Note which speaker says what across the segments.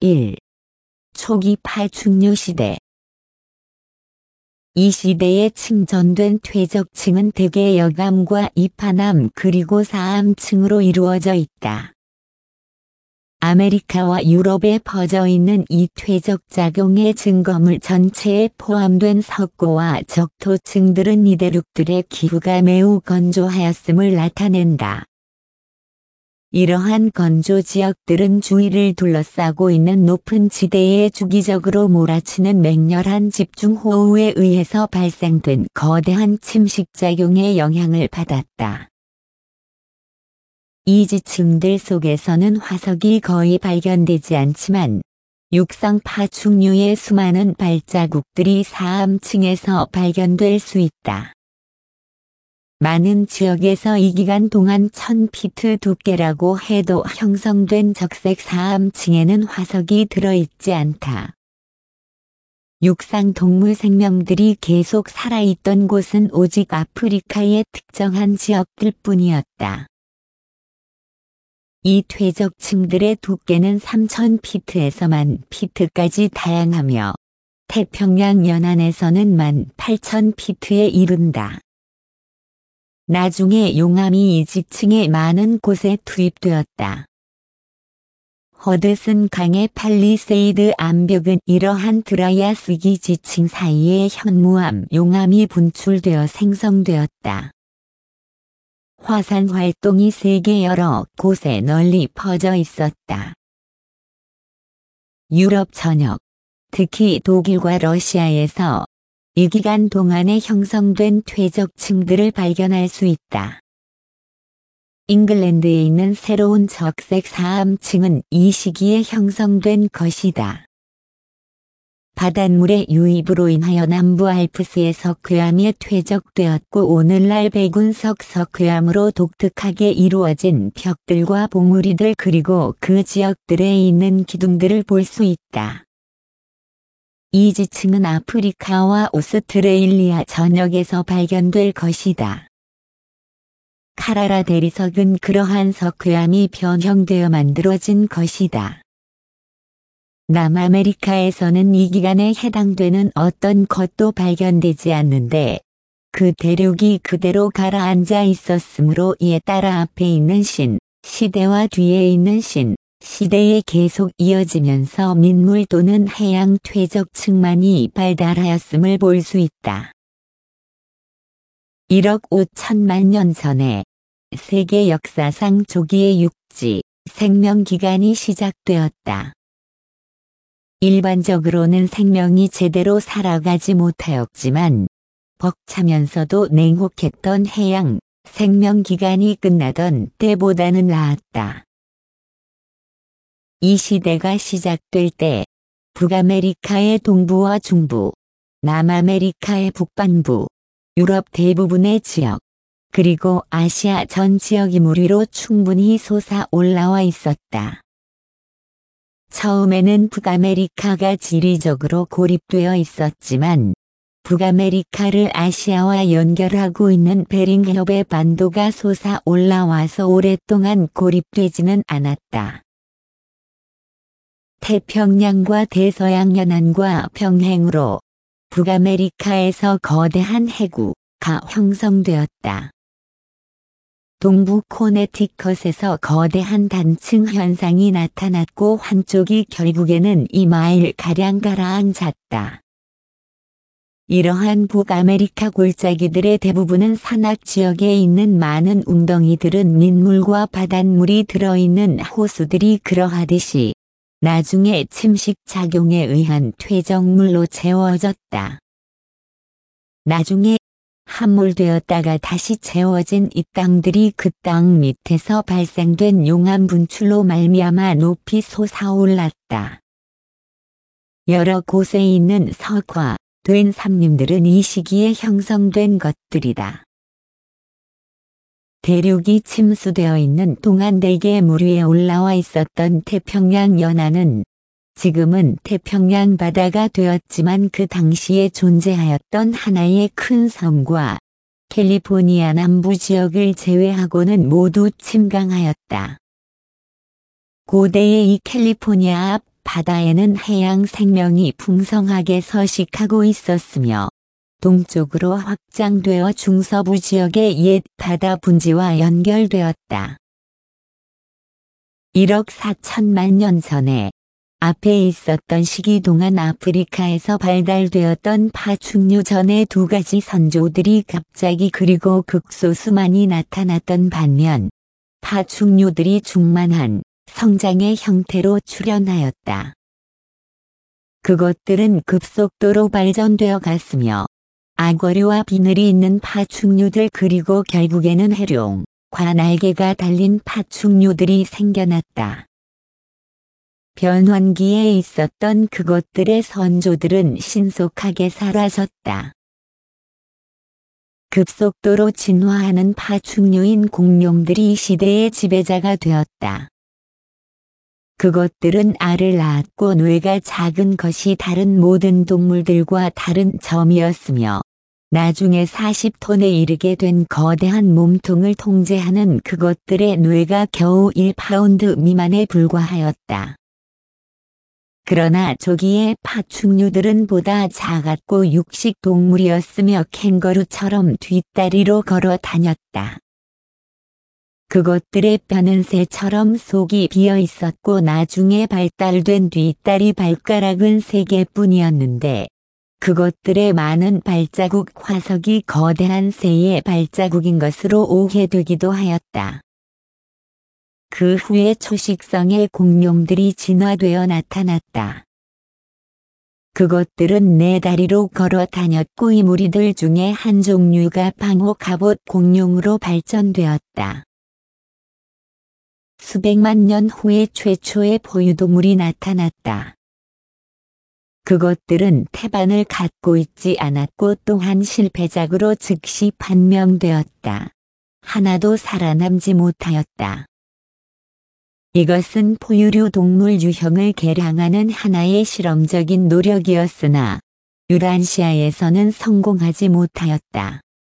Speaker 1: 1. 초기 파충류 시대. 이 시대에 층전된 퇴적층은 대개 여감과 이파남 그리고 사암층으로 이루어져 있다. 아메리카와 유럽에 퍼져 있는 이 퇴적작용의 증거물 전체에 포함된 석고와 적토층들은 이 대륙들의 기후가 매우 건조하였음을 나타낸다. 이러한 건조 지역들은 주위를 둘러싸고 있는 높은 지대에 주기적으로 몰아치는 맹렬한 집중호우에 의해서 발생된 거대한 침식작용의 영향을 받았다. 이 지층들 속에서는 화석이 거의 발견되지 않지만 육상 파충류의 수많은 발자국들이 사암층에서 발견될 수 있다. 많은 지역에서 이 기간 동안 1000피트 두께라고 해도 형성된 적색 사암층에는 화석이 들어있지 않다. 육상 동물 생명들이 계속 살아있던 곳은 오직 아프리카의 특정한 지역들 뿐이었다. 이 퇴적층들의 두께는 3000피트에서 10,000피트까지 다양하며 태평양 연안에서는 18,000피트에 이른다. 나중에 용암이 이 지층의 많은 곳에 투입되었다. 허드슨 강의 팔리세이드 암벽은 이러한 드라이아스기 지층 사이에 현무암 용암이 분출되어 생성되었다. 화산 활동이 세계 여러 곳에 널리 퍼져 있었다. 유럽 전역, 특히 독일과 러시아에서 이 기간 동안에 형성된 퇴적층들을 발견할 수 있다. 잉글랜드에 있는 새로운 적색 사암층은 이 시기에 형성된 것이다. 바닷물의 유입으로 인하여 남부 알프스의 석회암이 퇴적되었고 오늘날 백운석 석회암으로 독특하게 이루어진 벽들과 봉우리들 그리고 그 지역들에 있는 기둥들을 볼 수 있다. 이 지층은 아프리카와 오스트레일리아 전역에서 발견될 것이다. 카라라 대리석은 그러한 석회암이 변형되어 만들어진 것이다. 남아메리카에서는 이 기간에 해당되는 어떤 것도 발견되지 않는데 그 대륙이 그대로 가라앉아 있었으므로 이에 따라 앞에 있는 신 시대와 뒤에 있는 신 시대에 계속 이어지면서 민물 또는 해양 퇴적층만이 발달하였음을 볼 수 있다. 1억 5천만 년 전에 세계 역사상 조기의 육지 생명기간이 시작되었다. 일반적으로는 생명이 제대로 살아가지 못하였지만 벅차면서도 냉혹했던 해양 생명기간이 끝나던 때보다는 나았다. 이 시대가 시작될 때 북아메리카의 동부와 중부, 남아메리카의 북반부, 유럽 대부분의 지역, 그리고 아시아 전 지역이 물 위로 충분히 솟아 올라와 있었다. 처음에는 북아메리카가 지리적으로 고립되어 있었지만 북아메리카를 아시아와 연결하고 있는 베링해협의 반도가 솟아 올라와서 오랫동안 고립되지는 않았다. 태평양과 대서양 연안과 병행으로 북아메리카에서 거대한 해구가 형성되었다. 동부 코네티컷에서 거대한 단층 현상이 나타났고 한쪽이 결국에는 2마일가량 가라앉았다. 이러한 북아메리카 골짜기들의 대부분은 산악지역에 있는 많은 웅덩이들은 민물과 바닷물이 들어있는 호수들이 그러하듯이 나중에 침식작용에 의한 퇴적물로 채워졌다. 나중에 함몰되었다가 다시 채워진 이 땅들이 그 땅 밑에서 발생된 용암 분출로 말미암아 높이 솟아올랐다. 여러 곳에 있는 석화된 산림들은 이 시기에 형성된 것들이다. 대륙이 침수되어 있는 동안 대개 물 위에 올라와 있었던 태평양 연안은 지금은 태평양 바다가 되었지만 그 당시에 존재하였던 하나의 큰 섬과 캘리포니아 남부 지역을 제외하고는 모두 침강하였다. 고대의 이 캘리포니아 앞 바다에는 해양 생명이 풍성하게 서식하고 있었으며 동쪽으로 확장되어 중서부 지역의 옛 바다 분지와 연결되었다. 1억 4천만 년 전에 앞에 있었던 시기 동안 아프리카에서 발달되었던 파충류 전의 두 가지 선조들이 갑자기 그리고 극소수만이 나타났던 반면 파충류들이 충만한 성장의 형태로 출현하였다. 그것들은 급속도로 발전되어 갔으며 악어류와 비늘이 있는 파충류들 그리고 결국에는 해룡, 과날개가 달린 파충류들이 생겨났다. 변환기에 있었던 그것들의 선조들은 신속하게 사라졌다. 급속도로 진화하는 파충류인 공룡들이 이 시대의 지배자가 되었다. 그것들은 알을 낳았고 뇌가 작은 것이 다른 모든 동물들과 다른 점이었으며 나중에 40톤에 이르게 된 거대한 몸통을 통제하는 그것들의 뇌가 겨우 1파운드 미만에 불과하였다. 그러나 조기의 파충류들은 보다 작았고 육식 동물이었으며 캥거루처럼 뒷다리로 걸어 다녔다. 그것들의 뼈는 새처럼 속이 비어 있었고 나중에 발달된 뒷다리 발가락은 3개뿐이었는데 그것들의 많은 발자국 화석이 거대한 새의 발자국인 것으로 오해되기도 하였다. 그 후에 초식성의 공룡들이 진화되어 나타났다. 그것들은 4다리로 걸어 다녔고 이 무리들 중에 한 종류가 방호 갑옷 공룡으로 발전되었다. 수백만 년 후에 최초의 포유동물이 나타났다. 그것들은 태반을 갖고 있지 않았고 또한 실패작으로 즉시 판명되었다. 하나도 살아남지 못하였다. 이것은 포유류 동물 유형을 개량하는 하나의 실험적인 노력이었으나 유란시아에서는 성공하지 못하였다.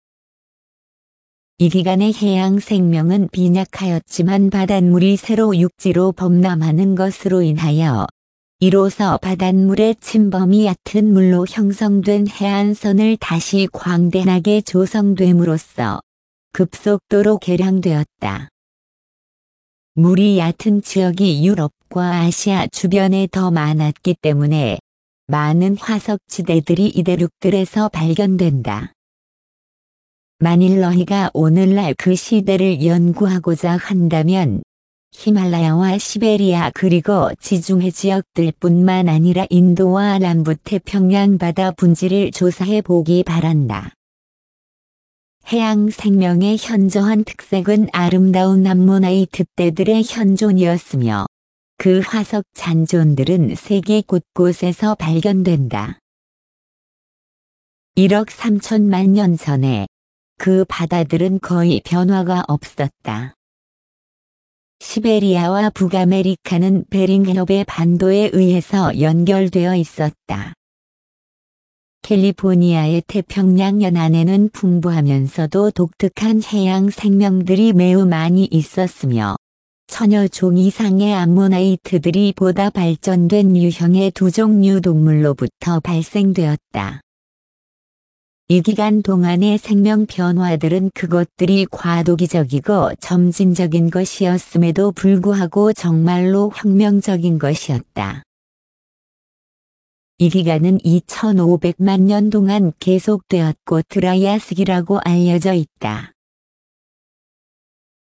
Speaker 1: 이 기간의 해양 생명은 빈약하였지만 바닷물이 새로 육지로 범람하는 것으로 인하여 이로써 바닷물의 침범이 얕은 물로 형성된 해안선을 다시 광대하게 조성됨으로써 급속도로 개량되었다. 물이 얕은 지역이 유럽과 아시아 주변에 더 많았기 때문에 많은 화석지대들이 이 대륙들에서 발견된다. 만일 너희가 오늘날 그 시대를 연구하고자 한다면 히말라야와 시베리아 그리고 지중해 지역들뿐만 아니라 인도와 남부태평양 바다 분지를 조사해 보기 바란다. 해양 생명의 현저한 특색은 아름다운 암모나이트 떼들의 현존이었으며 그 화석 잔존들은 세계 곳곳에서 발견된다. 1억 3천만 년 전에 그 바다들은 거의 변화가 없었다. 시베리아와 북아메리카는 베링해협의 반도에 의해서 연결되어 있었다. 캘리포니아의 태평양 연안에는 풍부하면서도 독특한 해양 생명들이 매우 많이 있었으며 천여 종 이상의 암모나이트들이 보다 발전된 유형의 두 종류 동물로부터 발생되었다. 이 기간 동안의 생명 변화들은 그것들이 과도기적이고 점진적인 것이었음에도 불구하고 정말로 혁명적인 것이었다. 이 기간은 2500만 년 동안 계속되었고 트라이아스기라고 알려져 있다.